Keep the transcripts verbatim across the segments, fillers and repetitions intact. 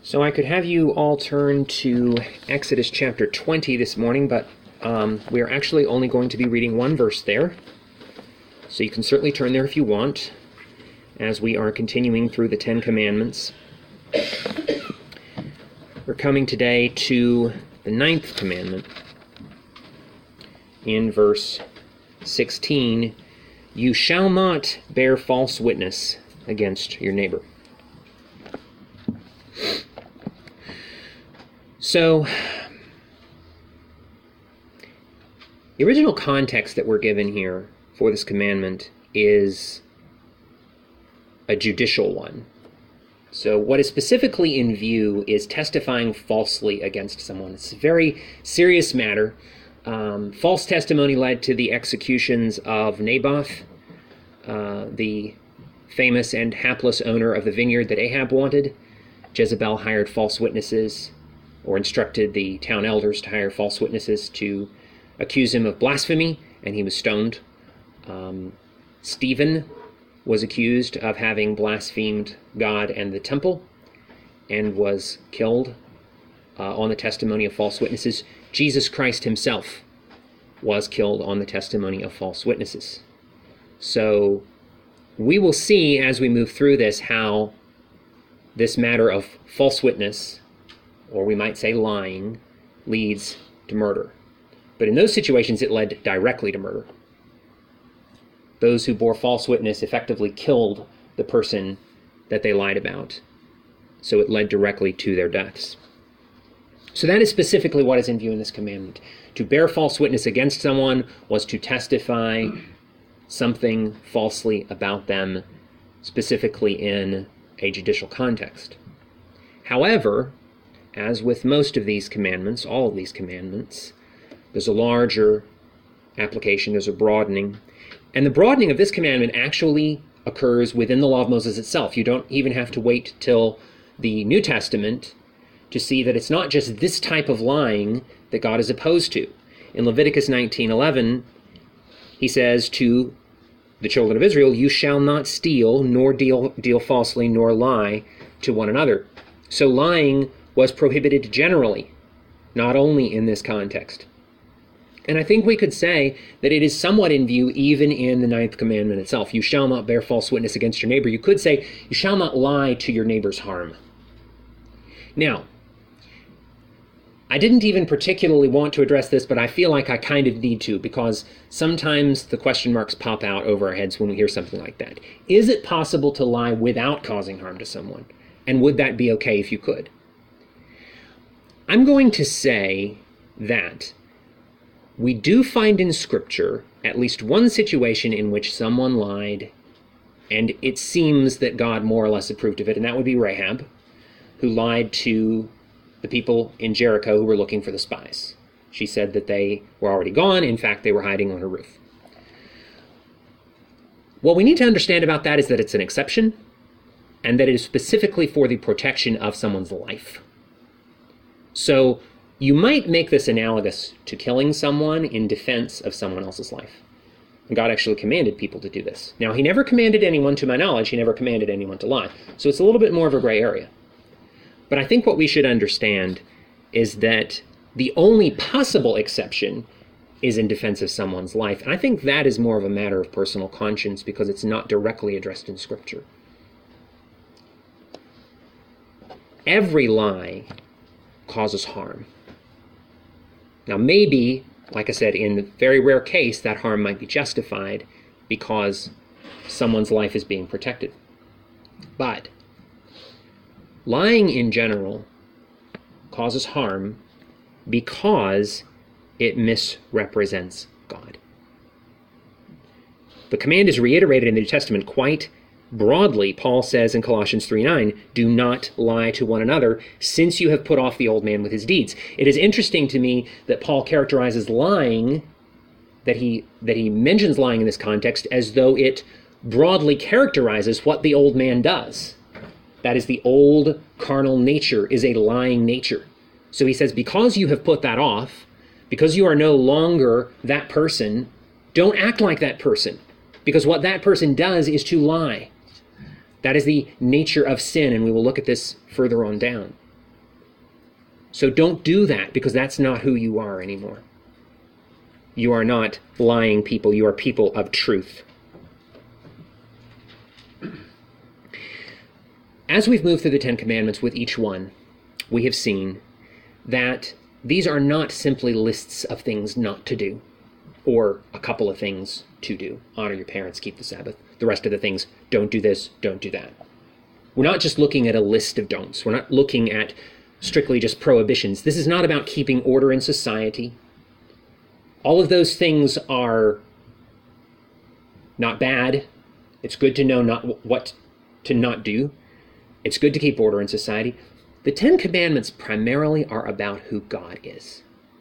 So I could have you all turn to Exodus chapter twenty this morning, but um, we are actually only going to be reading one verse there. So you can certainly turn there if you want, as we are continuing through the Ten Commandments. We're coming today to the ninth commandment. In verse sixteen, you shall not bear false witness against your neighbor. So, the original context that we're given here for this commandment is a judicial one. So what is specifically in view is testifying falsely against someone. It's a very serious matter. Um, false testimony led to the executions of Naboth, uh, the famous and hapless owner of the vineyard that Ahab wanted. Jezebel hired false witnesses, or instructed the town elders to hire false witnesses to accuse him of blasphemy, and he was stoned. Um, Stephen was accused of having blasphemed God and the temple, and was killed uh, on the testimony of false witnesses. Jesus Christ himself was killed on the testimony of false witnesses. So we will see as we move through this how this matter of false witness, or we might say lying, leads to murder. But in those situations, it led directly to murder. Those who bore false witness effectively killed the person that they lied about. So it led directly to their deaths. So that is specifically what is in view in this commandment. To bear false witness against someone was to testify something falsely about them, specifically in a judicial context. However, as with most of these commandments, all of these commandments, there's a larger application, there's a broadening. And the broadening of this commandment actually occurs within the law of Moses itself. You don't even have to wait till the New Testament to see that it's not just this type of lying that God is opposed to. In Leviticus nineteen eleven, he says to the children of Israel, you shall not steal, nor deal, deal falsely, nor lie to one another. So lying was prohibited generally, not only in this context. And I think we could say that it is somewhat in view even in the ninth commandment itself. You shall not bear false witness against your neighbor. You could say, you shall not lie to your neighbor's harm. Now, I didn't even particularly want to address this, but I feel like I kind of need to, because sometimes the question marks pop out over our heads when we hear something like that. Is it possible to lie without causing harm to someone? And would that be okay if you could? I'm going to say that we do find in Scripture at least one situation in which someone lied, and it seems that God more or less approved of it, and that would be Rahab, who lied to the people in Jericho who were looking for the spies. She said that they were already gone. In fact, they were hiding on her roof. What we need to understand about that is that it's an exception, and that it is specifically for the protection of someone's life. So you might make this analogous to killing someone in defense of someone else's life. And God actually commanded people to do this. Now, he never commanded anyone, to my knowledge, he never commanded anyone to lie. So it's a little bit more of a gray area. But I think what we should understand is that the only possible exception is in defense of someone's life. And I think that is more of a matter of personal conscience because it's not directly addressed in Scripture. Every lie causes harm. Now maybe, like I said, in a very rare case, that harm might be justified because someone's life is being protected. But lying in general causes harm because it misrepresents God. The command is reiterated in the New Testament quite broadly. Paul says in Colossians three nine, do not lie to one another, since you have put off the old man with his deeds. It is interesting to me that Paul characterizes lying, that he that he mentions lying in this context, as though it broadly characterizes what the old man does. That is, the old carnal nature is a lying nature. So he says, because you have put that off, because you are no longer that person, don't act like that person. Because what that person does is to lie. That is the nature of sin, and we will look at this further on down. So don't do that, because that's not who you are anymore. You are not lying people. You are people of truth. As we've moved through the Ten Commandments with each one, we have seen that these are not simply lists of things not to do, or a couple of things to do. Honor your parents, keep the Sabbath. The rest of the things, don't do this, don't do that. We're not just looking at a list of don'ts. We're not looking at strictly just prohibitions. This is not about keeping order in society. All of those things are not bad. It's good to know not what to not do. It's good to keep order in society. The Ten Commandments primarily are about who God is.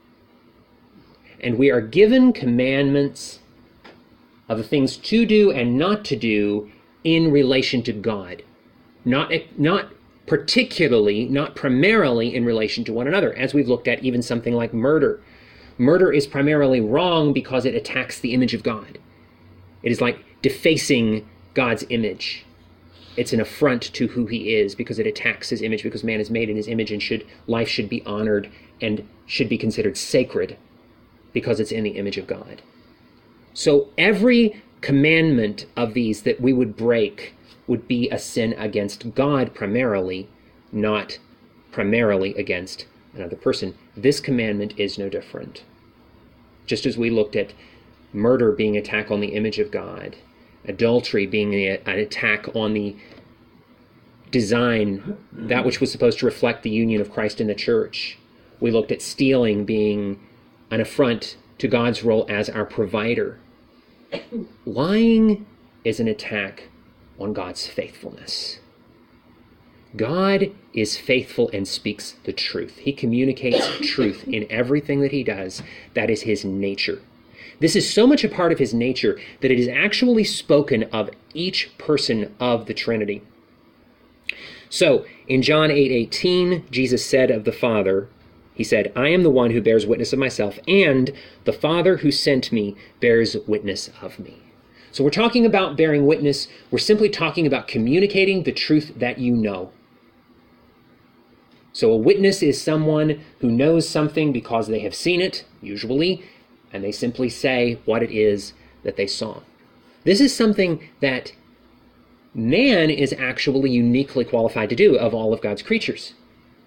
And we are given commandments of the things to do and not to do in relation to God. Not, not particularly, not primarily in relation to one another, as we've looked at even something like murder. Murder is primarily wrong because it attacks the image of God. It is like defacing God's image. It's an affront to who he is because it attacks his image, because man is made in his image and should life should be honored and should be considered sacred because it's in the image of God. So every commandment of these that we would break would be a sin against God primarily, not primarily against another person. This commandment is no different. Just as we looked at murder being an attack on the image of God, adultery being a, an attack on the design, that which was supposed to reflect the union of Christ in the church. We looked at stealing being an affront to God's role as our provider. Lying is an attack on God's faithfulness. God is faithful and speaks the truth. He communicates truth in everything that he does. That is his nature. This is so much a part of his nature that it is actually spoken of each person of the Trinity. So, in John eight eighteen, Jesus said of the Father, he said, I am the one who bears witness of myself, and the Father who sent me bears witness of me. So we're talking about bearing witness. We're simply talking about communicating the truth that you know. So a witness is someone who knows something because they have seen it, usually, and they simply say what it is that they saw. This is something that man is actually uniquely qualified to do of all of God's creatures.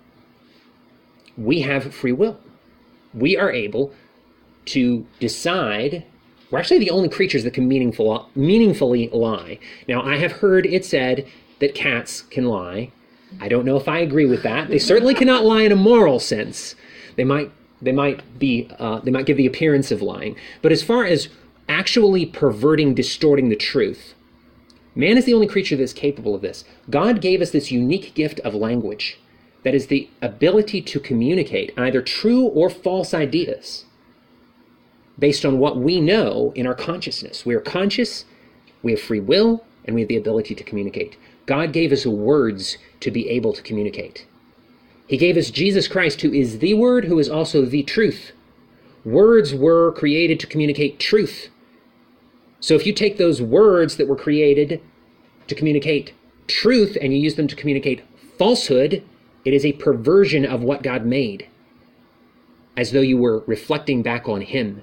We have free will. We are able to decide. We're actually the only creatures that can meaningful, meaningfully lie. Now, I have heard it said that cats can lie. I don't know if I agree with that. They certainly cannot lie in a moral sense. They might, they might be, uh, they might give the appearance of lying. But as far as actually perverting, distorting the truth, man is the only creature that's capable of this. God gave us this unique gift of language, that is the ability to communicate either true or false ideas based on what we know in our consciousness. We are conscious, we have free will, and we have the ability to communicate. God gave us words to be able to communicate. He gave us Jesus Christ, who is the Word, who is also the truth. Words were created to communicate truth. So if you take those words that were created to communicate truth and you use them to communicate falsehood, it is a perversion of what God made, as though you were reflecting back on him,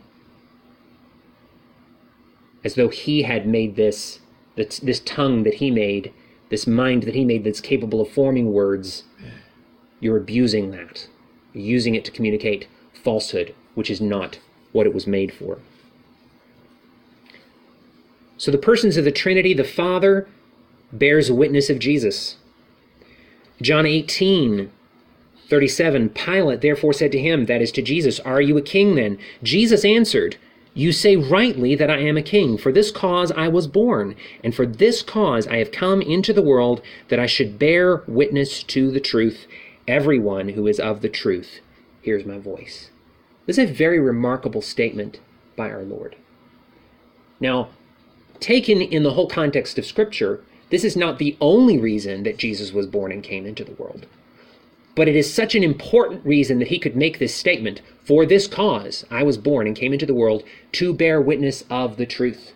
as though he had made this, this, this tongue that he made, this mind that he made that's capable of forming words. You're abusing that. You're using it to communicate falsehood, which is not what it was made for. So the persons of the Trinity, the Father bears witness of Jesus. John eighteen, thirty-seven, Pilate therefore said to him, that is to Jesus, are you a king then? Jesus answered, you say rightly that I am a king. For this cause I was born, and for this cause I have come into the world, that I should bear witness to the truth. Everyone who is of the truth hears my voice. This is a very remarkable statement by our Lord. Now, taken in the whole context of Scripture, this is not the only reason that Jesus was born and came into the world. But it is such an important reason that he could make this statement, for this cause I was born and came into the world to bear witness of the truth.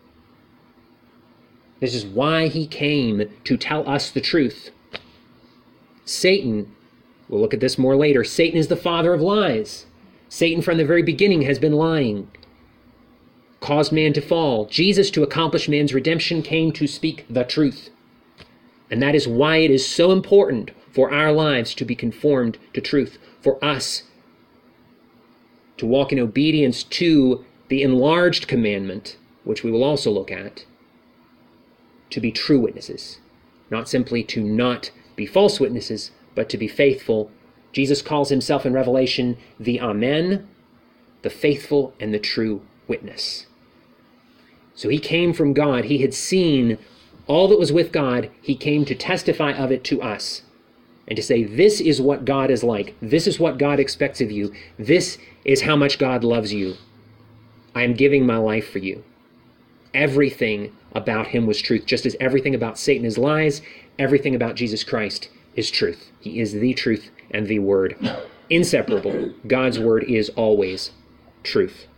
This is why he came, to tell us the truth. Satan We'll look at this more later. Satan is the father of lies. Satan from the very beginning has been lying, caused man to fall. Jesus, to accomplish man's redemption, came to speak the truth. And that is why it is so important for our lives to be conformed to truth, for us to walk in obedience to the enlarged commandment, which we will also look at, to be true witnesses, not simply to not be false witnesses, but to be faithful. Jesus calls himself in Revelation the Amen, the faithful and the true witness. So he came from God. He had seen all that was with God. He came to testify of it to us and to say, this is what God is like. This is what God expects of you. This is how much God loves you. I am giving my life for you. Everything about him was truth, just as everything about Satan is lies. Everything about Jesus Christ is truth. He is the truth and the word. Inseparable. God's word is always truth.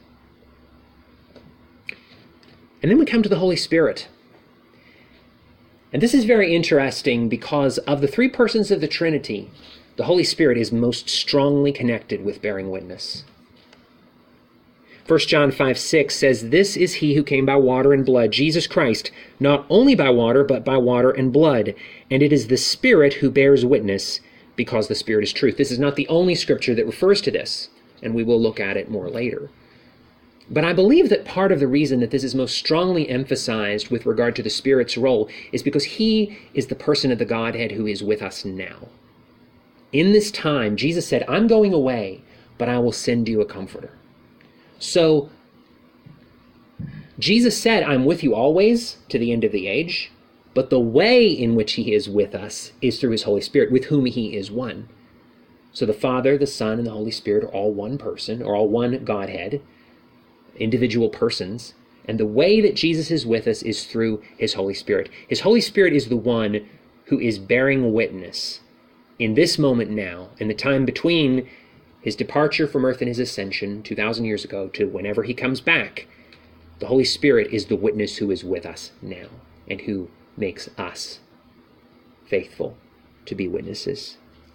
And then we come to the Holy Spirit. And this is very interesting because of the three persons of the Trinity, the Holy Spirit is most strongly connected with bearing witness. First John five six says, this is he who came by water and blood, Jesus Christ, not only by water, but by water and blood. And it is the Spirit who bears witness, because the Spirit is truth. This is not the only scripture that refers to this, and we will look at it more later. But I believe that part of the reason that this is most strongly emphasized with regard to the Spirit's role is because he is the person of the Godhead who is with us now. In this time, Jesus said, I'm going away, but I will send you a comforter. So, Jesus said, I'm with you always to the end of the age, but the way in which he is with us is through his Holy Spirit, with whom he is one. So the Father, the Son, and the Holy Spirit are all one person, or all one Godhead, individual persons, and the way that Jesus is with us is through his Holy Spirit. His Holy Spirit is the one who is bearing witness in this moment now, in the time between his departure from earth and his ascension two thousand years ago to whenever he comes back. The Holy Spirit is the witness who is with us now and who makes us faithful to be witnesses.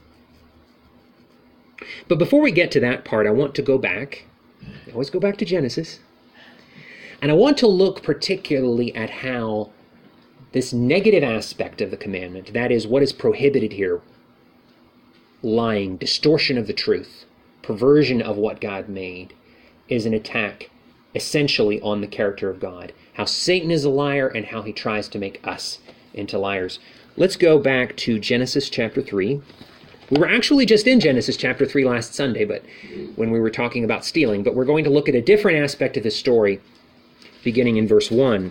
But before we get to that part, I want to go back. I always go back to Genesis. And I want to look particularly at how this negative aspect of the commandment, that is what is prohibited here, lying, distortion of the truth, perversion of what God made, is an attack essentially on the character of God. How Satan is a liar and how he tries to make us into liars. Let's go back to Genesis chapter three. We were actually just in Genesis chapter three last Sunday, but when we were talking about stealing, but we're going to look at a different aspect of this story, beginning in verse one.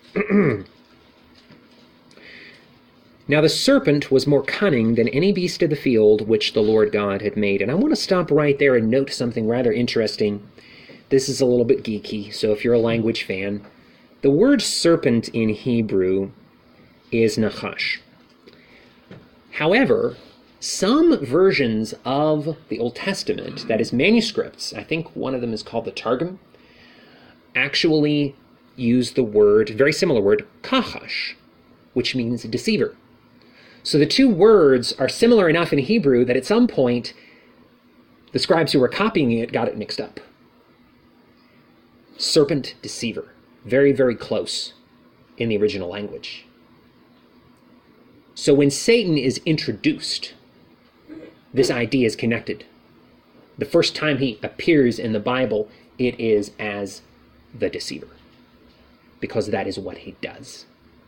Now the serpent was more cunning than any beast of the field which the Lord God had made. And I want to stop right there and note something rather interesting. This is a little bit geeky, so if you're a language fan, the word serpent in Hebrew is nachash. However, some versions of the Old Testament, that is manuscripts, I think one of them is called the Targum, actually use the word, very similar word, kachash, which means deceiver. So the two words are similar enough in Hebrew that at some point the scribes who were copying it got it mixed up. Serpent, deceiver. Very, very close in the original language. So when Satan is introduced, this idea is connected. The first time he appears in the Bible, it is as the deceiver, because that is what he does.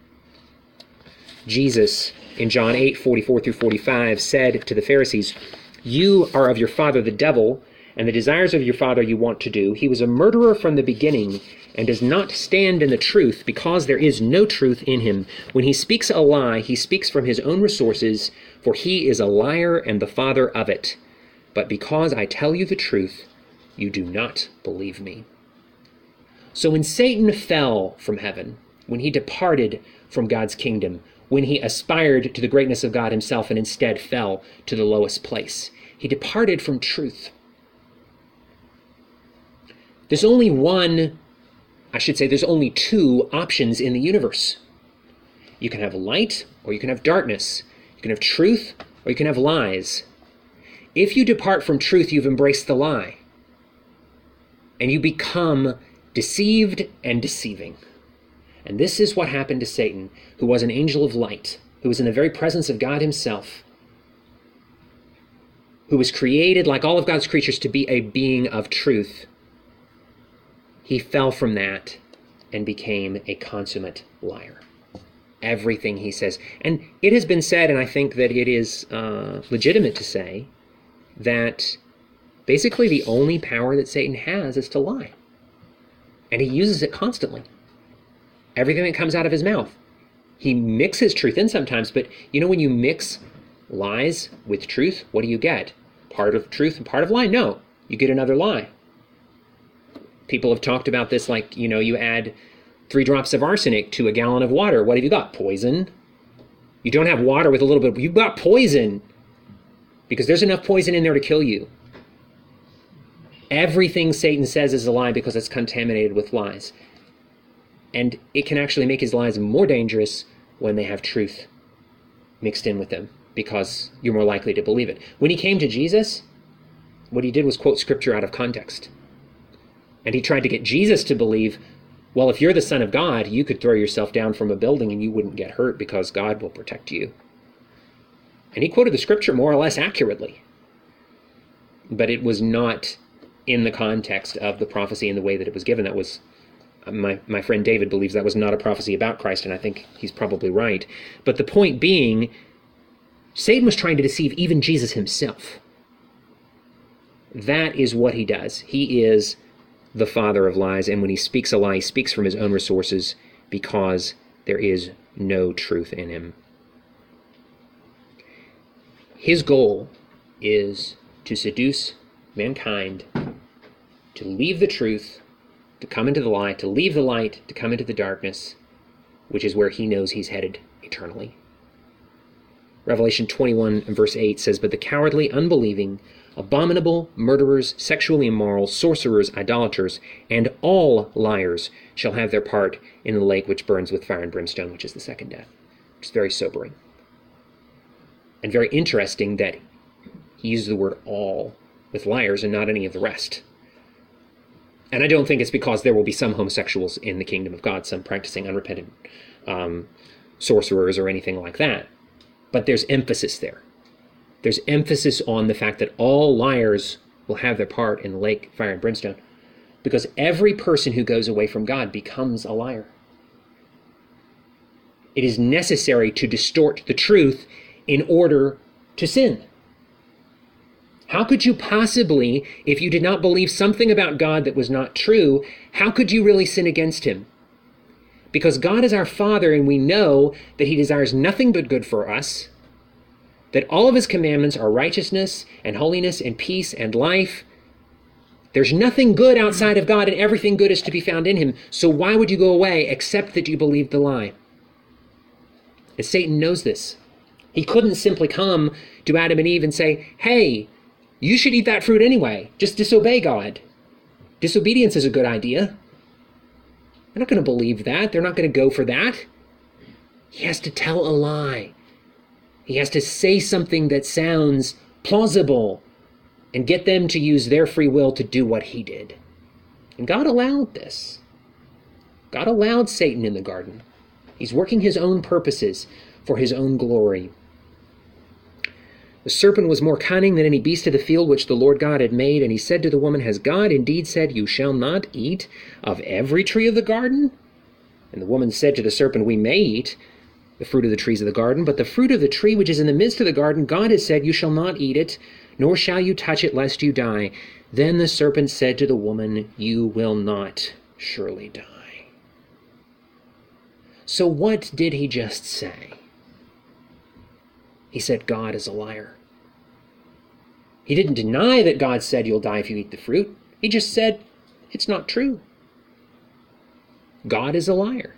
Jesus, in John eight, forty-four through forty-five, said to the Pharisees, you are of your father the devil, and the desires of your father you want to do. He was a murderer from the beginning, and does not stand in the truth, because there is no truth in him. When he speaks a lie, he speaks from his own resources, for he is a liar and the father of it. But because I tell you the truth, you do not believe me. So when Satan fell from heaven, when he departed from God's kingdom, when he aspired to the greatness of God himself and instead fell to the lowest place, he departed from truth. There's only one, I should say, there's only two options in the universe. You can have light or you can have darkness. You can have truth or you can have lies. if you depart from truth, you've embraced the lie. And you become deceived and deceiving. And this is what happened to Satan, who was an angel of light, who was in the very presence of God himself, who was created like all of God's creatures to be a being of truth. He fell from that and became a consummate liar. Everything he says. And it has been said, and I think that it is uh, legitimate to say, that basically the only power that Satan has is to lie. And he uses it constantly. Everything that comes out of his mouth. He mixes truth in sometimes, but you know when you mix lies with truth, what do you get? Part of truth and part of lie? No, you get another lie. People have talked about this like, you know, you add three drops of arsenic to a gallon of water. What have you got? Poison. You don't have water with a little bit, you've got poison. Because there's enough poison in there to kill you. Everything Satan says is a lie because it's contaminated with lies. And it can actually make his lies more dangerous when they have truth mixed in with them, because you're more likely to believe it. When he came to Jesus, what he did was quote scripture out of context. And he tried to get Jesus to believe, well, if you're the Son of God, you could throw yourself down from a building and you wouldn't get hurt because God will protect you. And he quoted the scripture more or less accurately. But it was not in the context of the prophecy in the way that it was given. That was, my, my friend David believes that was not a prophecy about Christ, and I think he's probably right. But the point being, Satan was trying to deceive even Jesus himself. That is what he does. He is the father of lies, and when he speaks a lie, he speaks from his own resources because there is no truth in him. His goal is to seduce mankind, to leave the truth, to come into the light, to leave the light, to come into the darkness, which is where he knows he's headed eternally. Revelation twenty-one and verse eight says, "But the cowardly, unbelieving, abominable, murderers, sexually immoral, sorcerers, idolaters, and all liars shall have their part in the lake which burns with fire and brimstone," which is the second death. It's very sobering. And very interesting that he uses the word all with liars and not any of the rest. And I don't think it's because there will be some homosexuals in the kingdom of God, some practicing unrepentant um, sorcerers or anything like that. But there's emphasis there. There's emphasis on the fact that all liars will have their part in the lake, fire, and brimstone. Because every person who goes away from God becomes a liar. It is necessary to distort the truth in order to sin. How could you possibly, if you did not believe something about God that was not true, how could you really sin against him? Because God is our Father, and we know that he desires nothing but good for us, that all of his commandments are righteousness and holiness and peace and life. There's nothing good outside of God, and everything good is to be found in him. So why would you go away except that you believed the lie? And Satan knows this. He couldn't simply come to Adam and Eve and say, hey, you should eat that fruit anyway. Just disobey God. Disobedience is a good idea. They're not going to believe that. They're not going to go for that. He has to tell a lie. He has to say something that sounds plausible and get them to use their free will to do what he did. And God allowed this. God allowed Satan in the garden. He's working his own purposes for his own glory. The serpent was more cunning than any beast of the field which the Lord God had made, and he said to the woman, "Has God indeed said, you shall not eat of every tree of the garden?" And the woman said to the serpent, "We may eat the fruit of the trees of the garden, but the fruit of the tree which is in the midst of the garden, God has said, you shall not eat it, nor shall you touch it, lest you die." Then the serpent said to the woman, "You will not surely die." So what did he just say? He said God is a liar. He didn't deny that God said you'll die if you eat the fruit. He just said it's not true. God is a liar.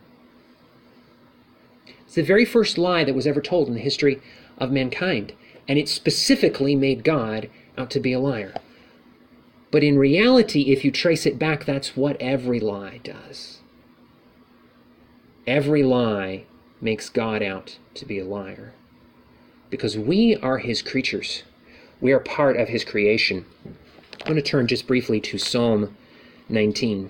It's the very first lie that was ever told in the history of mankind, and it specifically made God out to be a liar. But in reality, if you trace it back, that's what every lie does. Every lie makes God out to be a liar. Because we are his creatures. We are part of his creation. I'm going to turn just briefly to Psalm nineteen.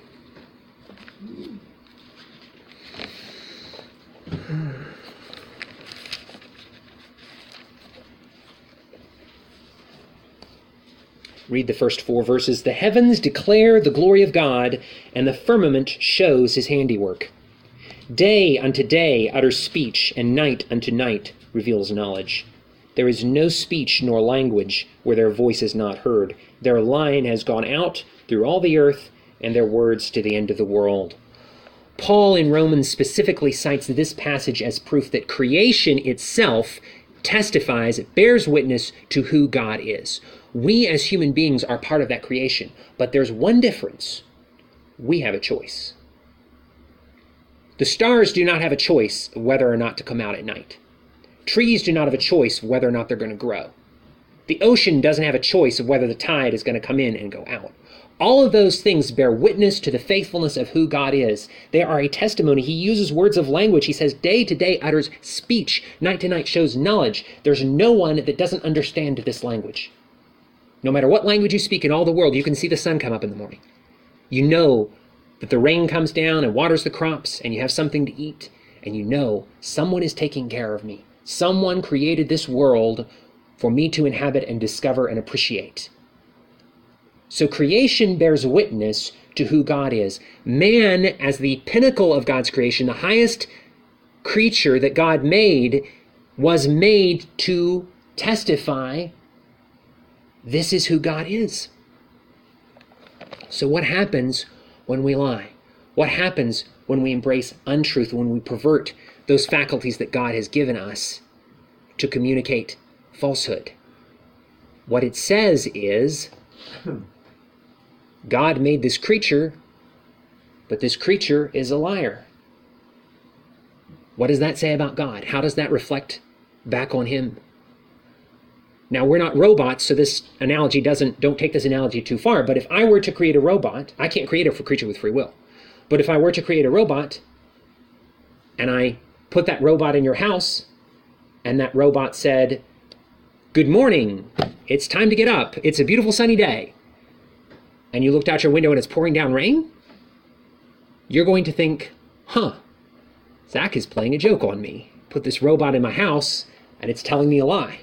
Read the first four verses. The heavens declare the glory of God, and the firmament shows his handiwork. Day unto day utters speech, and night unto night reveals knowledge. There is no speech nor language where their voice is not heard. Their line has gone out through all the earth, and their words to the end of the world. Paul in Romans specifically cites this passage as proof that creation itself testifies, bears witness to who God is. We as human beings are part of that creation, but there's one difference. We have a choice. The stars do not have a choice whether or not to come out at night. Trees do not have a choice whether or not they're going to grow. The ocean doesn't have a choice of whether the tide is going to come in and go out. All of those things bear witness to the faithfulness of who God is. They are a testimony. He uses words of language. He says, day to day utters speech. Night to night shows knowledge. There's no one that doesn't understand this language. No matter what language you speak in all the world, you can see the sun come up in the morning. You know that the rain comes down and waters the crops, and you have something to eat, and you know someone is taking care of me. Someone created this world for me to inhabit and discover and appreciate. So creation bears witness to who God is. Man, as the pinnacle of God's creation, the highest creature that God made, was made to testify, this is who God is. So what happens when we lie? What happens when we embrace untruth, when we pervert those faculties that God has given us to communicate falsehood? What it says is, God made this creature, but this creature is a liar. What does that say about God? How does that reflect back on him? Now, we're not robots, so this analogy doesn't, don't take this analogy too far, but if I were to create a robot, I can't create a creature with free will, but if I were to create a robot, and I put that robot in your house, and that robot said, good morning, it's time to get up, it's a beautiful sunny day, and you looked out your window and it's pouring down rain, you're going to think, huh, Zach is playing a joke on me. Put this robot in my house, and it's telling me a lie.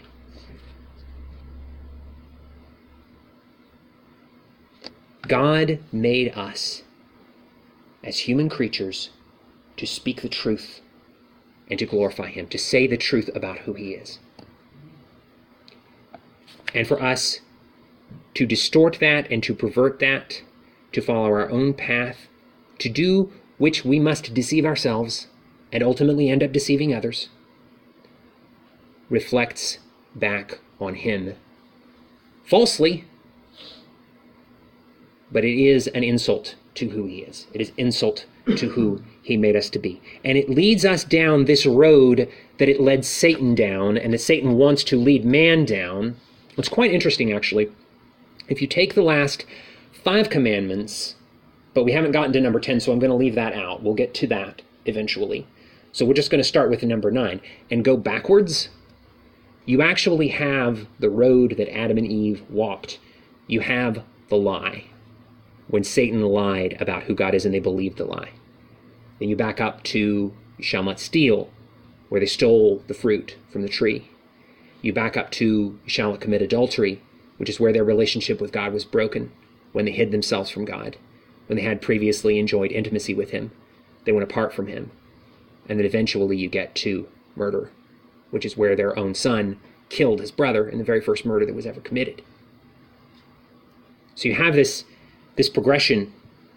God made us as human creatures to speak the truth and to glorify him, to say the truth about who he is. And for us to distort that and to pervert that, to follow our own path, to do which we must deceive ourselves and ultimately end up deceiving others, reflects back on him falsely, but it is an insult to who he is. It is insult to who he made us to be. And it leads us down this road that it led Satan down, and that Satan wants to lead man down. It's quite interesting, actually. If you take the last five commandments, but we haven't gotten to number ten, so I'm going to leave that out. We'll get to that eventually. So we're just going to start with number nine and go backwards. You actually have the road that Adam and Eve walked. You have the lie. When Satan lied about who God is and they believed the lie. Then you back up to you shall not steal, where they stole the fruit from the tree. You back up to you shall not commit adultery, which is where their relationship with God was broken, when they hid themselves from God, when they had previously enjoyed intimacy with him. They went apart from him. And then eventually you get to murder, which is where their own son killed his brother in the very first murder that was ever committed. So you have this This progression.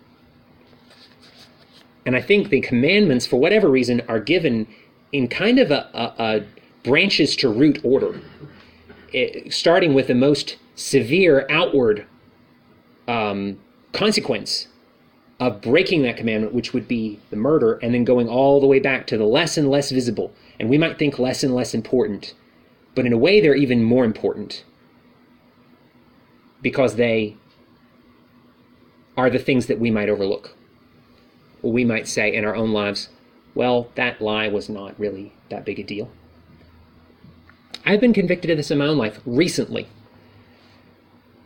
And I think the commandments, for whatever reason, are given in kind of a, a, a branches to root order, it, starting with the most severe outward um, consequence of breaking that commandment, which would be the murder, and then going all the way back to the less and less visible. And we might think less and less important, but in a way they're even more important because they are the things that we might overlook. Or we might say in our own lives, well, that lie was not really that big a deal. I've been convicted of this in my own life recently.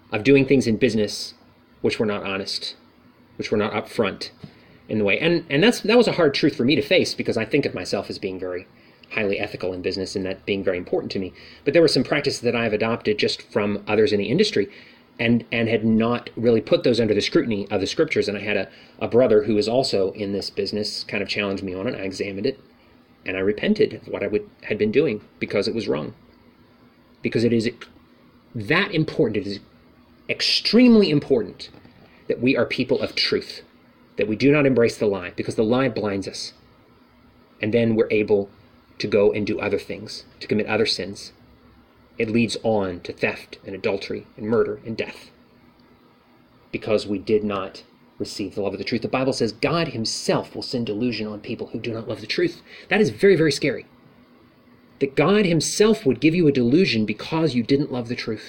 of doing things in business which were not honest, which were not upfront in the way. And and that's that was a hard truth for me to face, because I think of myself as being very highly ethical in business and that being very important to me. But there were some practices that I've adopted just from others in the industry and and had not really put those under the scrutiny of the scriptures. And I had a, a brother who was also in this business kind of challenge me on it. I examined it and I repented of what I would had been doing because it was wrong. Because it is that important, it is extremely important that we are people of truth, that we do not embrace the lie, because the lie blinds us. And then we're able to go and do other things, to commit other sins. It leads on to theft and adultery and murder and death, because we did not receive the love of the truth. The Bible says God himself will send delusion on people who do not love the truth. That is very, very scary. That God himself would give you a delusion because you didn't love the truth.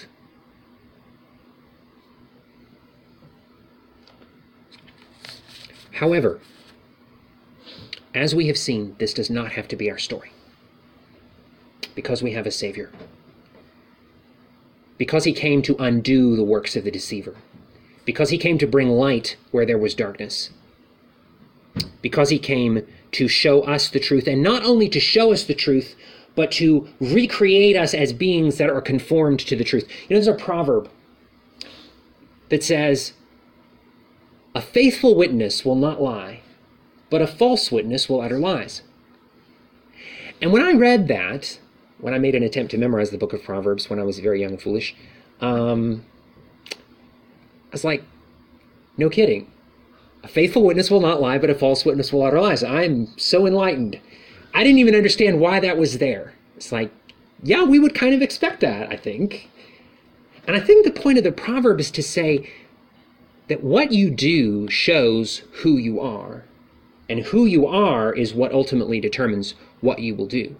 However, as we have seen, this does not have to be our story, because we have a Savior. Because he came to undo the works of the deceiver. Because he came to bring light where there was darkness. Because he came to show us the truth, and not only to show us the truth, but to recreate us as beings that are conformed to the truth. You know, there's a proverb that says, a faithful witness will not lie, but a false witness will utter lies. And when I read that, when I made an attempt to memorize the book of Proverbs when I was very young and foolish, um, I was like, no kidding. A faithful witness will not lie, but a false witness will utter lies. I'm so enlightened. I didn't even understand why that was there. It's like, yeah, we would kind of expect that, I think. And I think the point of the proverb is to say that what you do shows who you are. And who you are is what ultimately determines what you will do.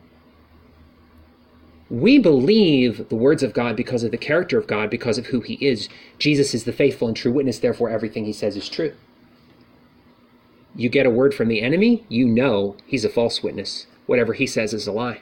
We believe the words of God because of the character of God, because of who he is. Jesus is the faithful and true witness, therefore everything he says is true. You get a word from the enemy, you know he's a false witness. Whatever he says is a lie.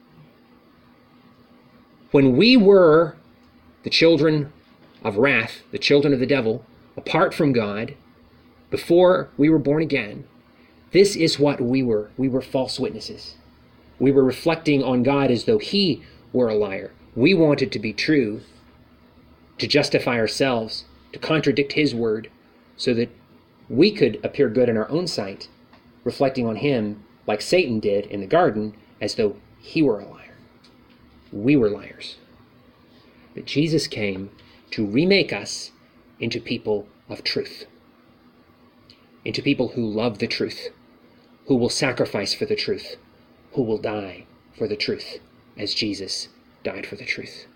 When we were the children of wrath, the children of the devil, apart from God, before we were born again, this is what we were. We were false witnesses. We were reflecting on God as though he were a liar. We wanted to be true, to justify ourselves, to contradict his word, so that we could appear good in our own sight, reflecting on him like Satan did in the garden, as though he were a liar. We were liars. But Jesus came to remake us into people of truth, into people who love the truth, who will sacrifice for the truth, who will die for the truth, as Jesus died for the truth.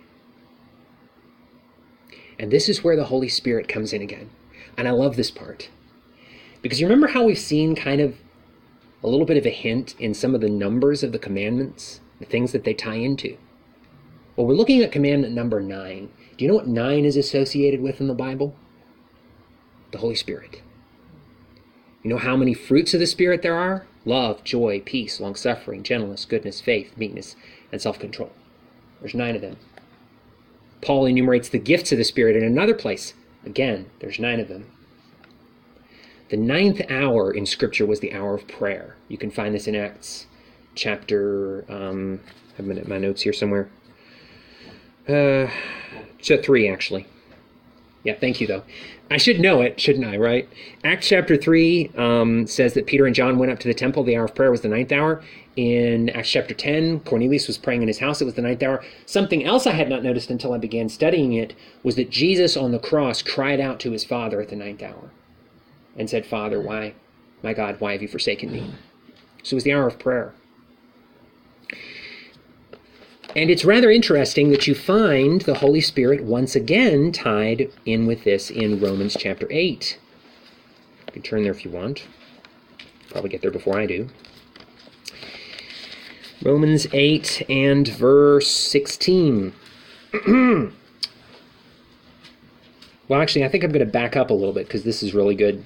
And this is where the Holy Spirit comes in again. And I love this part. Because you remember how we've seen kind of a little bit of a hint in some of the numbers of the commandments, the things that they tie into? Well, we're looking at commandment number nine. Do you know what nine is associated with in the Bible? The Holy Spirit. You know how many fruits of the Spirit there are? Love, joy, peace, long-suffering, gentleness, goodness, faith, meekness, and self-control. There's nine of them. Paul enumerates the gifts of the Spirit in another place. Again, there's nine of them. The ninth hour in Scripture was the hour of prayer. You can find this in Acts chapter, um, I have my notes here somewhere. Uh, so three, actually. Yeah, thank you, though. I should know it, shouldn't I, right? Acts chapter three um, says that Peter and John went up to the temple. The hour of prayer was the ninth hour. In Acts chapter ten, Cornelius was praying in his house. It was the ninth hour. Something else I had not noticed until I began studying it was that Jesus on the cross cried out to his Father at the ninth hour and said, Father, why, my God, why have you forsaken me? So it was the hour of prayer. And it's rather interesting that you find the Holy Spirit once again tied in with this in Romans chapter eight. You can turn there if you want. Probably get there before I do. Romans eight and verse sixteen. Well, actually, I think I'm going to back up a little bit because this is really good.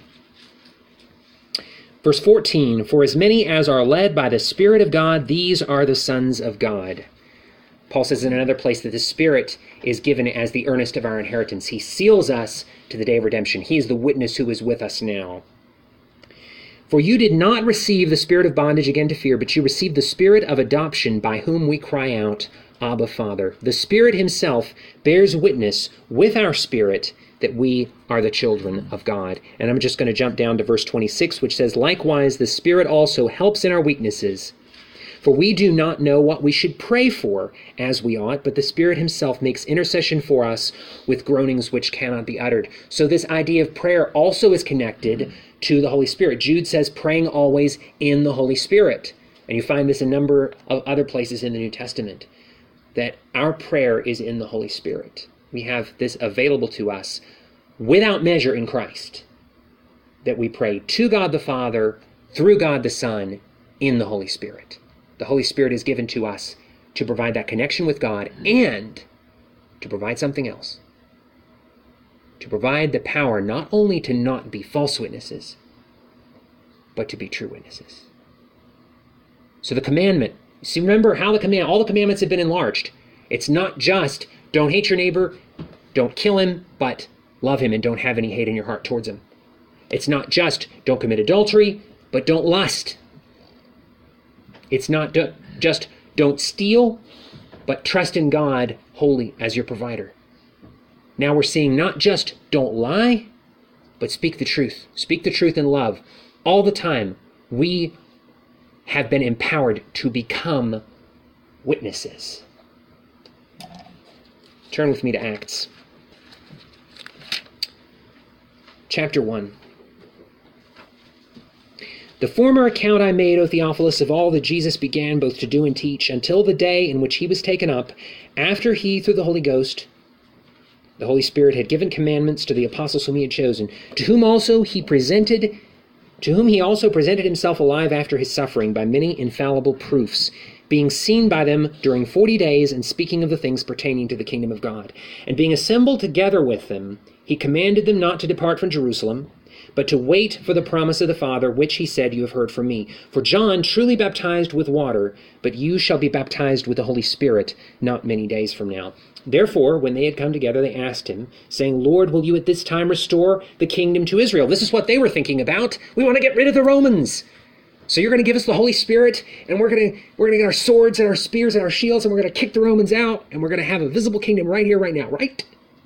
Verse fourteen, for as many as are led by the Spirit of God, these are the sons of God. Paul says in another place that the Spirit is given as the earnest of our inheritance. He seals us to the day of redemption. He is the witness who is with us now. For you did not receive the spirit of bondage again to fear, but you received the Spirit of adoption, by whom we cry out, Abba, Father. The Spirit himself bears witness with our spirit that we are the children of God. And I'm just going to jump down to verse twenty-six, which says, likewise, the Spirit also helps in our weaknesses. For we do not know what we should pray for as we ought, but the Spirit himself makes intercession for us with groanings which cannot be uttered. So this idea of prayer also is connected to the Holy Spirit. Jude says praying always in the Holy Spirit. And you find this in a number of other places in the New Testament, that our prayer is in the Holy Spirit. We have this available to us without measure in Christ, that we pray to God the Father, through God the Son, in the Holy Spirit. The Holy Spirit is given to us to provide that connection with God and to provide something else. To provide the power not only to not be false witnesses, but to be true witnesses. So the commandment, see, remember how the command, all the commandments have been enlarged. It's not just don't hate your neighbor, don't kill him, but love him and don't have any hate in your heart towards him. It's not just don't commit adultery, but don't lust. It's not do, just don't steal, but trust in God wholly as your provider. Now we're seeing not just don't lie, but speak the truth. Speak the truth in love. All the time, we have been empowered to become witnesses. Turn with me to Acts. Chapter one. The former account I made, O Theophilus, of all that Jesus began both to do and teach, until the day in which he was taken up, after he, through the Holy Ghost, the Holy Spirit, had given commandments to the apostles whom he had chosen, to whom also he presented, to whom he also presented himself alive after his suffering by many infallible proofs, being seen by them during forty days, and speaking of the things pertaining to the kingdom of God. And being assembled together with them, he commanded them not to depart from Jerusalem, but to wait for the promise of the Father, which he said, you have heard from me. For John truly baptized with water, but you shall be baptized with the Holy Spirit not many days from now. Therefore, when they had come together, they asked him, saying, Lord, will you at this time restore the kingdom to Israel? This is what they were thinking about. We want to get rid of the Romans. So you're going to give us the Holy Spirit, and we're going to we're going to get our swords and our spears and our shields, and we're going to kick the Romans out, and we're going to have a visible kingdom right here, right now, right?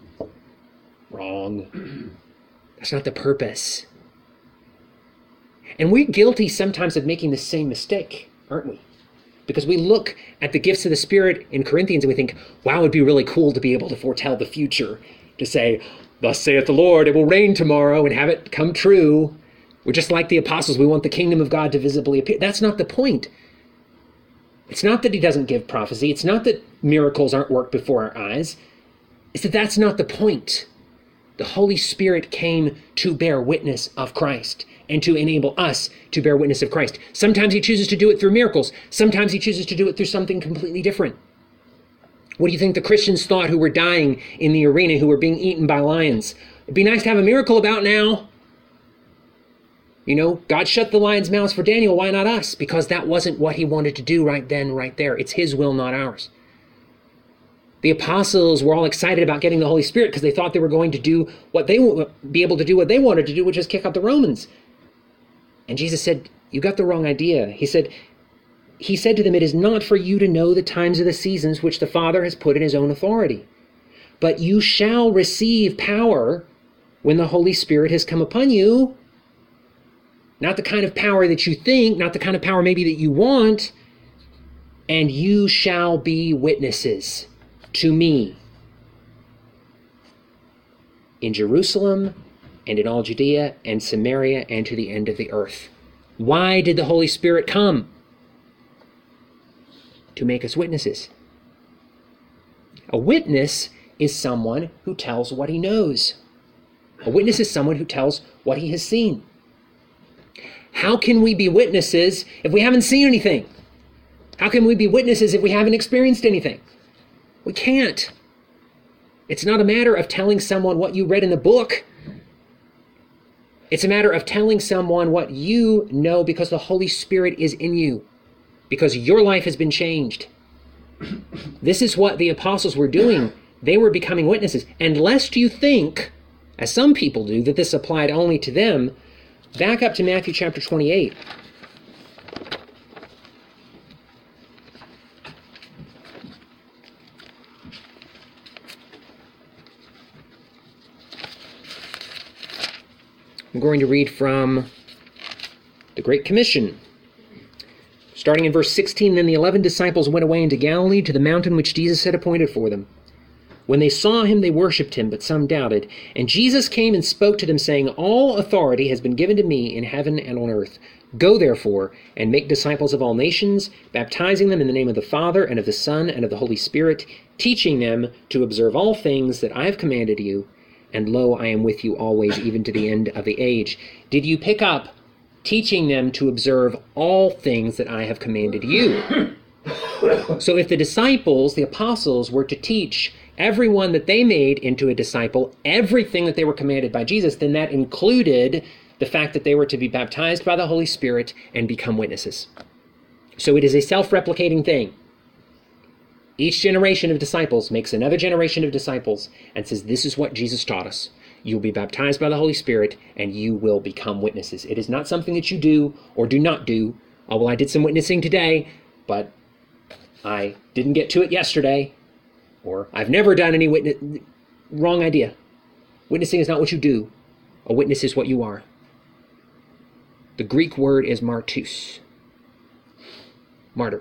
Wrong. That's not the purpose. And we're guilty sometimes of making the same mistake, aren't we? Because we look at the gifts of the Spirit in Corinthians and we think, wow, it'd be really cool to be able to foretell the future, to say, thus saith the Lord, it will rain tomorrow, and have it come true. We're just like the apostles. We want the kingdom of God to visibly appear. That's not the point. It's not that he doesn't give prophecy. It's not that miracles aren't worked before our eyes. It's that that's not the point. The Holy Spirit came to bear witness of Christ and to enable us to bear witness of Christ. Sometimes he chooses to do it through miracles. Sometimes he chooses to do it through something completely different. What do you think the Christians thought who were dying in the arena, who were being eaten by lions? It'd be nice to have a miracle about now. You know, God shut the lion's mouths for Daniel. Why not us? Because that wasn't what he wanted to do right then, right there. It's his will, not ours. The apostles were all excited about getting the Holy Spirit because they thought they were going to do what they would be able to do what they wanted to do, which is kick out the Romans. And Jesus said, you got the wrong idea. He said, he said to them, it is not for you to know the times of the seasons which the Father has put in his own authority, but you shall receive power when the Holy Spirit has come upon you. Not the kind of power that you think, not the kind of power maybe that you want, and you shall be witnesses to me in Jerusalem and in all Judea and Samaria and to the end of the earth. Why did the Holy Spirit come? To make us witnesses. A witness is someone who tells what he knows. A witness is someone who tells what he has seen. How can we be witnesses if we haven't seen anything? How can we be witnesses if we haven't experienced anything? We can't. It's not a matter of telling someone what you read in the book. It's a matter of telling someone what you know because the Holy Spirit is in you, because your life has been changed. This is what the apostles were doing. They were becoming witnesses. And lest you think, as some people do, that this applied only to them, back up to Matthew chapter twenty-eight. I'm going to read from the Great Commission. Starting in verse sixteen, Then the eleven disciples went away into Galilee to the mountain which Jesus had appointed for them. When they saw him, they worshipped him, but some doubted. And Jesus came and spoke to them, saying, All authority has been given to me in heaven and on earth. Go, therefore, and make disciples of all nations, baptizing them in the name of the Father, and of the Son, and of the Holy Spirit, teaching them to observe all things that I have commanded you. And lo, I am with you always, even to the end of the age. Did you pick up teaching them to observe all things that I have commanded you? So if the disciples, the apostles, were to teach everyone that they made into a disciple everything that they were commanded by Jesus, then that included the fact that they were to be baptized by the Holy Spirit and become witnesses. So it is a self-replicating thing. Each generation of disciples makes another generation of disciples and says, this is what Jesus taught us. You'll be baptized by the Holy Spirit and you will become witnesses. It is not something that you do or do not do. Oh, well, I did some witnessing today, but I didn't get to it yesterday. Or I've never done any witness. Wrong idea. Witnessing is not what you do. A witness is what you are. The Greek word is martus. Martyr.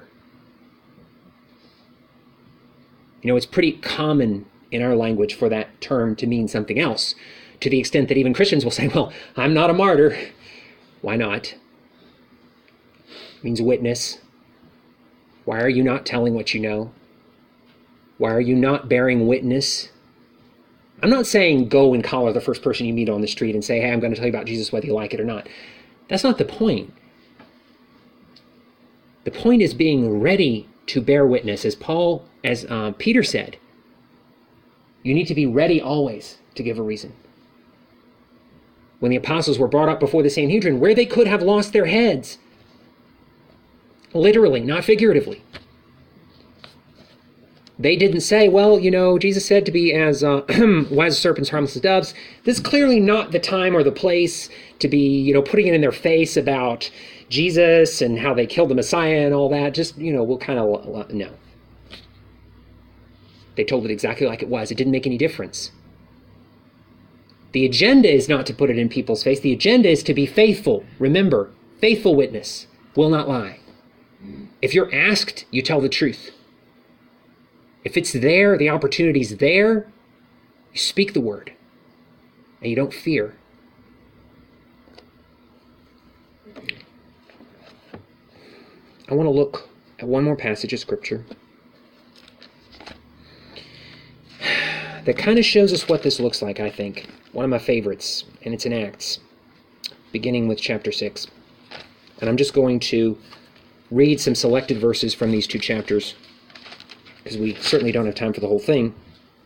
You know, it's pretty common in our language for that term to mean something else, to the extent that even Christians will say, well, I'm not a martyr. Why not? It means witness. Why are you not telling what you know? Why are you not bearing witness? I'm not saying go and collar the first person you meet on the street and say, hey, I'm going to tell you about Jesus whether you like it or not. That's not the point. The point is being ready to bear witness. As Paul, as uh, Peter said, you need to be ready always to give a reason. When the apostles were brought up before the Sanhedrin, where they could have lost their heads, literally, not figuratively, they didn't say, well, you know, Jesus said to be as uh, wise as serpents, harmless as doves. This is clearly not the time or the place to be, you know, putting it in their face about Jesus and how they killed the Messiah and all that. Just, you know, we'll kind of, no. They told it exactly like it was. It didn't make any difference. The agenda is not to put it in people's face. The agenda is to be faithful. Remember, faithful witness will not lie. If you're asked, you tell the truth. If it's there, the opportunity's there, you speak the word, and you don't fear. I want to look at one more passage of Scripture that kind of shows us what this looks like, I think. One of my favorites, and it's in Acts, beginning with chapter six. And I'm just going to read some selected verses from these two chapters, because we certainly don't have time for the whole thing.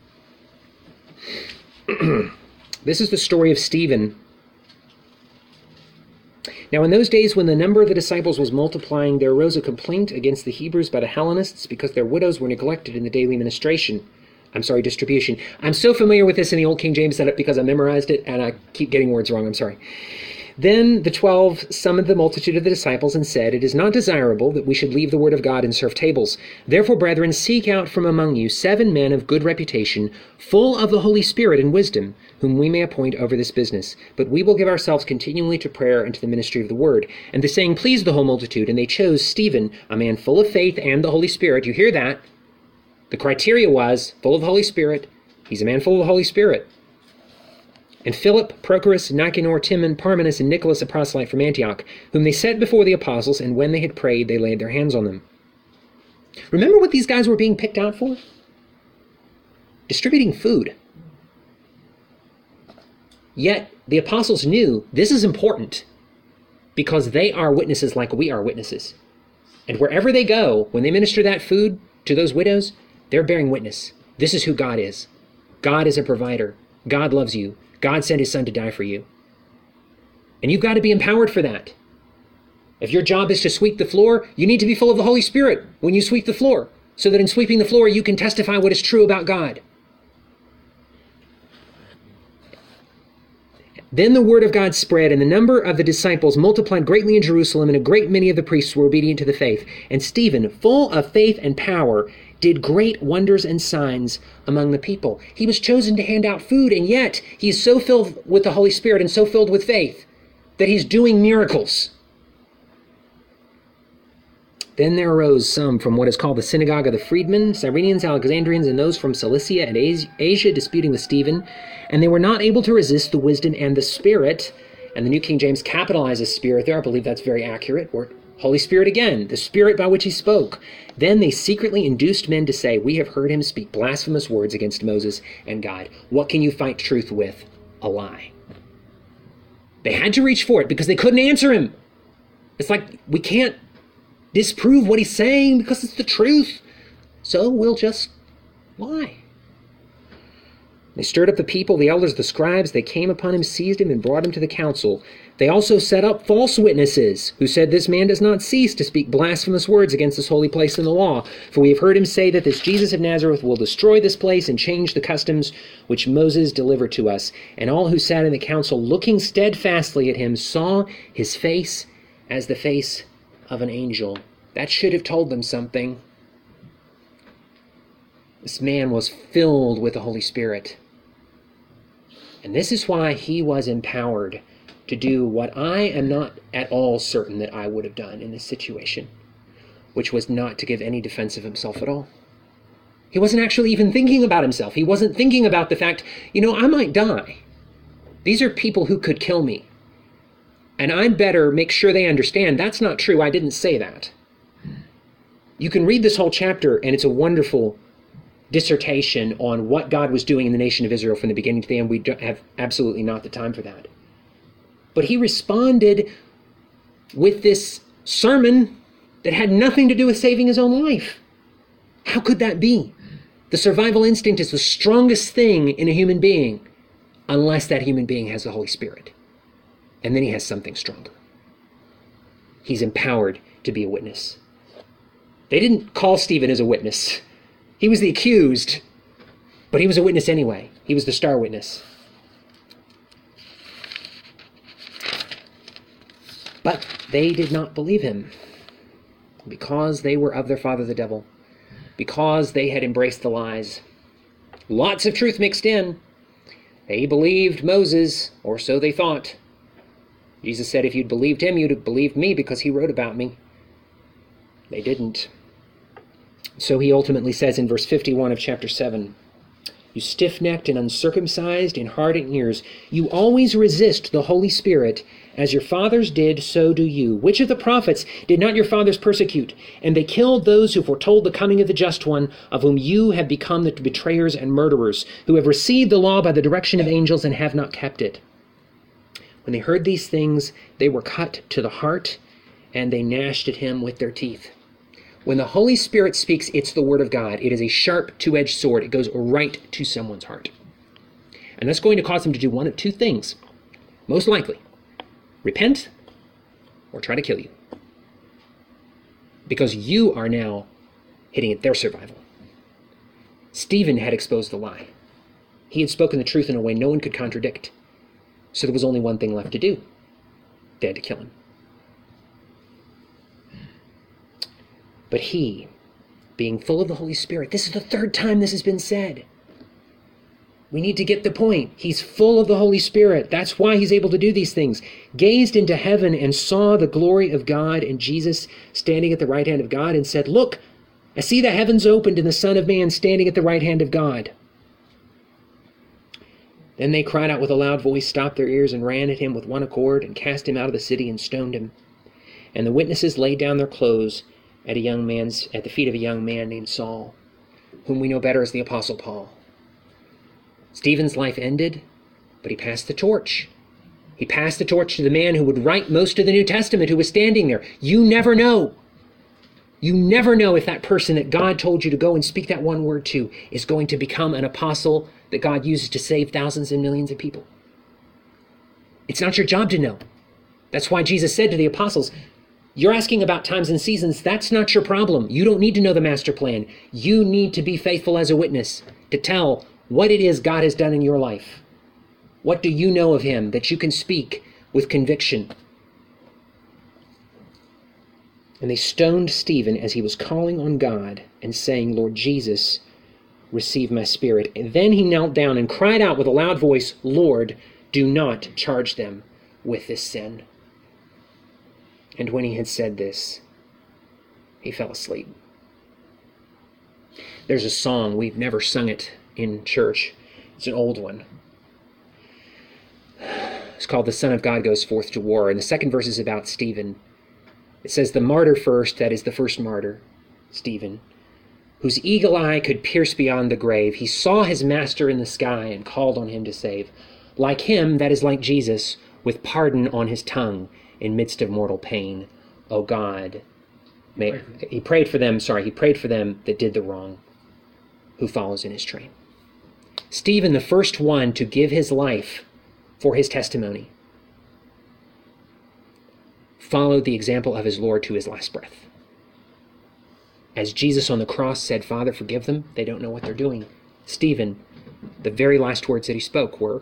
This is the story of Stephen. Now in those days when the number of the disciples was multiplying, there arose a complaint against the Hebrews by the Hellenists because their widows were neglected in the daily ministration. I'm sorry, distribution. I'm so familiar with this in the Old King James setup because I memorized it and I keep getting words wrong. I'm sorry. Then the twelve summoned the multitude of the disciples and said, It is not desirable that we should leave the word of God and serve tables. Therefore, brethren, seek out from among you seven men of good reputation, full of the Holy Spirit and wisdom, whom we may appoint over this business. But we will give ourselves continually to prayer and to the ministry of the word. And the saying pleased the whole multitude, and they chose Stephen, a man full of faith and the Holy Spirit. You hear that? The criteria was full of the Holy Spirit. He's a man full of the Holy Spirit. And Philip, Prochorus, Nicanor, Timon, Parmenas, and Nicholas, a proselyte from Antioch, whom they set before the apostles, and when they had prayed, they laid their hands on them. Remember what these guys were being picked out for? Distributing food. Yet the apostles knew this is important because they are witnesses like we are witnesses. And wherever they go, when they minister that food to those widows, they're bearing witness. This is who God is. God is a provider. God loves you. God sent his son to die for you. And you've got to be empowered for that. If your job is to sweep the floor, you need to be full of the Holy Spirit when you sweep the floor so that in sweeping the floor you can testify what is true about God. Then the word of God spread, and the number of the disciples multiplied greatly in Jerusalem, and a great many of the priests were obedient to the faith. And Stephen, full of faith and power, did great wonders and signs among the people. He was chosen to hand out food, and yet he is so filled with the Holy Spirit and so filled with faith that he's doing miracles. Then there arose some from what is called the synagogue of the freedmen, Cyrenians, Alexandrians, and those from Cilicia and Asia, disputing with Stephen. And they were not able to resist the wisdom and the Spirit. And the New King James capitalizes Spirit there. I believe that's very accurate. Or Holy Spirit again, the Spirit by which he spoke. Then they secretly induced men to say, we have heard him speak blasphemous words against Moses and God. What can you fight truth with? A lie. They had to reach for it because they couldn't answer him. It's like, we can't disprove what he's saying because it's the truth. So we'll just lie. They stirred up the people, the elders, the scribes. They came upon him, seized him, and brought him to the council. They also set up false witnesses who said, this man does not cease to speak blasphemous words against this holy place in the law. For we have heard him say that this Jesus of Nazareth will destroy this place and change the customs which Moses delivered to us. And all who sat in the council, looking steadfastly at him, saw his face as the face of an angel. That should have told them something. This man was filled with the Holy Spirit. And this is why he was empowered to do what I am not at all certain that I would have done in this situation, which was not to give any defense of himself at all. He wasn't actually even thinking about himself. He wasn't thinking about the fact, you know, I might die. These are people who could kill me. And I'd better make sure they understand that's not true. I didn't say that. You can read this whole chapter, and it's a wonderful dissertation on what God was doing in the nation of Israel from the beginning to the end. We don't have absolutely not the time for that. But he responded with this sermon that had nothing to do with saving his own life. How could that be? The survival instinct is the strongest thing in a human being, unless that human being has the Holy Spirit. And then he has something stronger. He's empowered to be a witness. They didn't call Stephen as a witness. He was the accused, but he was a witness anyway. He was the star witness. But they did not believe him because they were of their father the devil, because they had embraced the lies. Lots of truth mixed in. They believed Moses, or so they thought. Jesus said, if you'd believed him, you'd have believed me because he wrote about me. They didn't. So he ultimately says in verse fifty-one of chapter seven, you stiff-necked and uncircumcised in heart and ears, you always resist the Holy Spirit. As your fathers did, so do you. Which of the prophets did not your fathers persecute? And they killed those who foretold the coming of the Just One, of whom you have become the betrayers and murderers, who have received the law by the direction of angels and have not kept it. When they heard these things, they were cut to the heart, and they gnashed at him with their teeth. When the Holy Spirit speaks, it's the Word of God. It is a sharp, two-edged sword. It goes right to someone's heart. And that's going to cause them to do one of two things. Most likely, repent or try to kill you. Because you are now hitting at their survival. Stephen had exposed the lie. He had spoken the truth in a way no one could contradict. So there was only one thing left to do. They had to kill him. But he, being full of the Holy Spirit, this is the third time this has been said. We need to get the point. He's full of the Holy Spirit. That's why he's able to do these things. Gazed into heaven and saw the glory of God and Jesus standing at the right hand of God and said, look, I see the heavens opened and the Son of Man standing at the right hand of God. Then they cried out with a loud voice, stopped their ears, and ran at him with one accord, and cast him out of the city and stoned him. And the witnesses laid down their clothes at a young man's at the feet of a young man named Saul, whom we know better as the Apostle Paul. Stephen's life ended, but he passed the torch. He passed the torch to the man who would write most of the New Testament, who was standing there. You never know. You never know if that person that God told you to go and speak that one word to is going to become an apostle that God uses to save thousands and millions of people. It's not your job to know. That's why Jesus said to the apostles, You're asking about times and seasons. That's not your problem. You don't need to know the master plan. You need to be faithful as a witness to tell what it is God has done in your life. What do you know of him that you can speak with conviction? And they stoned Stephen as he was calling on God and saying, Lord Jesus, receive my spirit. And then he knelt down and cried out with a loud voice, Lord, do not charge them with this sin. And when he had said this, he fell asleep. There's a song, we've never sung it in church. It's an old one. It's called The Son of God Goes Forth to War. And the second verse is about Stephen. It says, the martyr first, that is the first martyr, Stephen, whose eagle eye could pierce beyond the grave. He saw his master in the sky and called on him to save. Like him, that is like Jesus, with pardon on his tongue in midst of mortal pain. O God, may, he prayed for them, sorry, he prayed for them that did the wrong, who follows in his train. Stephen, the first one to give his life for his testimony, followed the example of his Lord to his last breath. As Jesus on the cross said, Father, forgive them, they don't know what they're doing. Stephen, the very last words that he spoke were,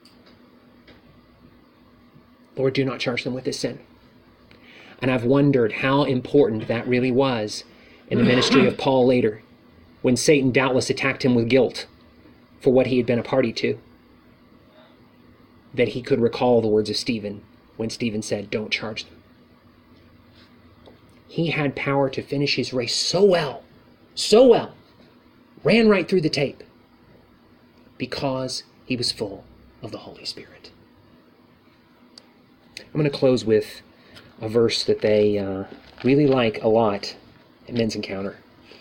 Lord, do not charge them with this sin. And I've wondered how important that really was in the ministry of Paul later, when Satan doubtless attacked him with guilt for what he had been a party to, that he could recall the words of Stephen when Stephen said, don't charge them. He had power to finish his race so well, so well, ran right through the tape, because he was full of the Holy Spirit. I'm going to close with a verse that they uh, really like a lot at Men's Encounter.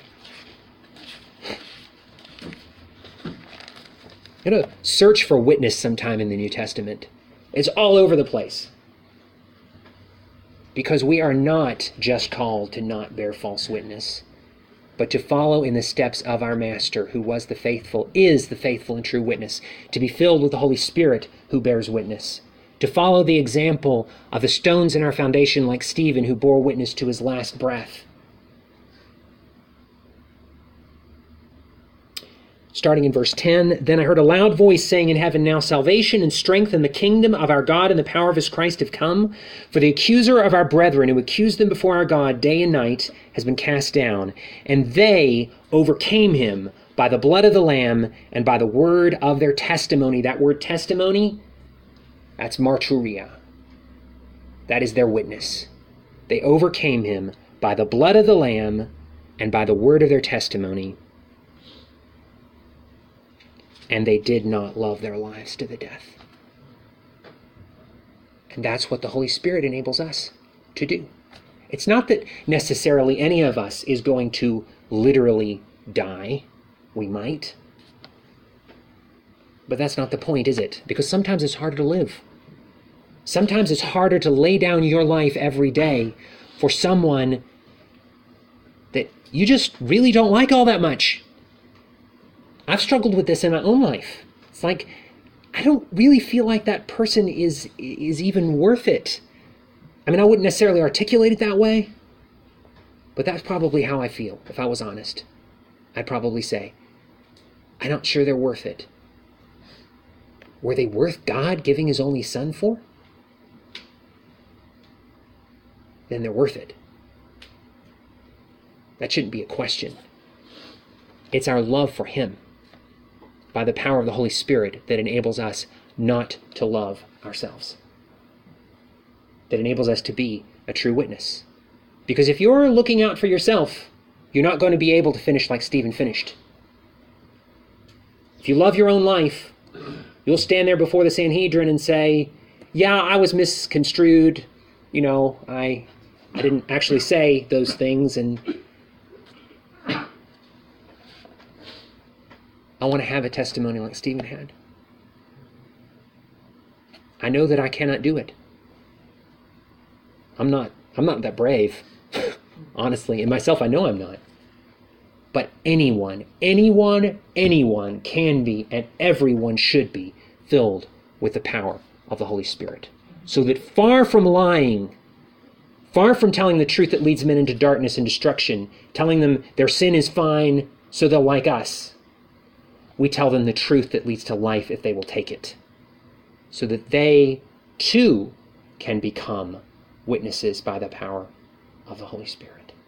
I'm going to search for witness sometime in the New Testament. It's all over the place. Because we are not just called to not bear false witness, but to follow in the steps of our Master, who was the faithful, is the faithful and true witness, to be filled with the Holy Spirit who bears witness, to follow the example of the stones in our foundation like Stephen, who bore witness to his last breath. Starting in verse ten, then I heard a loud voice saying in heaven, now salvation and strength and the kingdom of our God and the power of his Christ have come. For the accuser of our brethren who accused them before our God day and night has been cast down, and they overcame him by the blood of the Lamb and by the word of their testimony. That word testimony, that's martyria. That is their witness. They overcame him by the blood of the Lamb and by the word of their testimony. And they did not love their lives to the death. And that's what the Holy Spirit enables us to do. It's not that necessarily any of us is going to literally die. We might. But that's not the point, is it? Because sometimes it's harder to live. Sometimes it's harder to lay down your life every day for someone that you just really don't like all that much. I've struggled with this in my own life. It's like, I don't really feel like that person is is even worth it. I mean, I wouldn't necessarily articulate it that way, but that's probably how I feel, if I was honest. I'd probably say, I'm not sure they're worth it. Were they worth God giving his only son for? Then they're worth it. That shouldn't be a question. It's our love for him, by the power of the Holy Spirit, that enables us not to love ourselves. That enables us to be a true witness. Because if you're looking out for yourself, you're not going to be able to finish like Stephen finished. If you love your own life, you'll stand there before the Sanhedrin and say, yeah, I was misconstrued. You know, I, I didn't actually say those things, and I want to have a testimony like Stephen had. I know that I cannot do it. I'm not, I'm not that brave, honestly. And myself, I know I'm not. But anyone, anyone, anyone can be, and everyone should be, filled with the power of the Holy Spirit. So that far from lying, Far from telling the truth that leads men into darkness and destruction, telling them their sin is fine so they'll like us, we tell them the truth that leads to life if they will take it, so that they too can become witnesses by the power of the Holy Spirit.